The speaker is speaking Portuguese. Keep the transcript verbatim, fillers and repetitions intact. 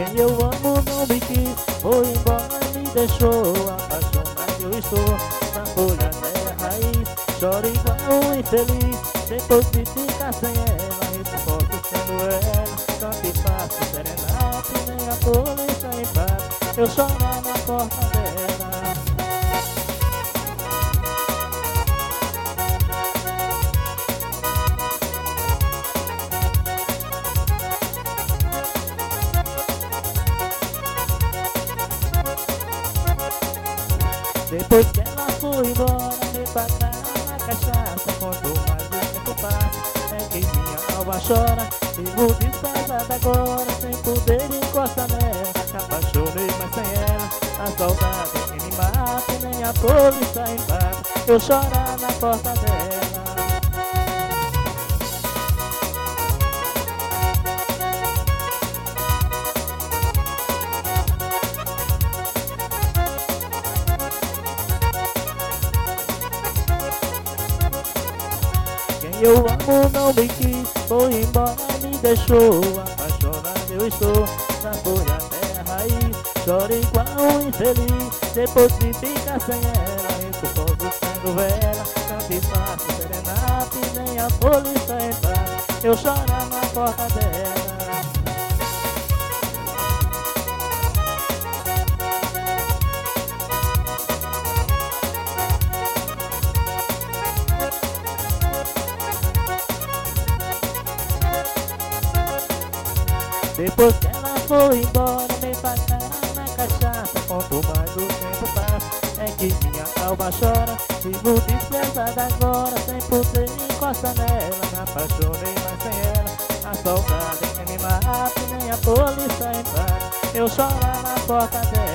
Quem eu amo não me quis, foi embora e me deixou. Apaixonado eu estou na folha terra raiz. Choro igual um infeliz, depois de ficar sem ela. Reposto sendo ela, canto e faço serenata. Nem a polícia empata, eu choro na porta dela. Depois que ela foi embora, me pagaram na cachaça. Quanto mais o tempo passa, é que minha alma chora. Vivo desprezada agora, sem poder encostar nela. Me apaixonei, mas sem ela, a saudade é que me mata. E nem a polícia empata, eu chorar na porta dela. Quem eu amo não me quis, foi embora e me deixou. Apaixonado eu estou na folha terra raiz. Choro igual um infeliz, depois de ficar sem ela. Entre fogo sendo vela, canto e faço serenata. E nem a polícia empata, eu choro na porta dela. Depois que ela foi embora, me pagaram na cachaça. Quanto mais o tempo passa, é que minha alma chora. Vivo desprezada agora, sem poder encostar nela. Me apaixonei, mas sem ela, a saudade é que me mata. E nem a polícia empata, eu choro na porta dela.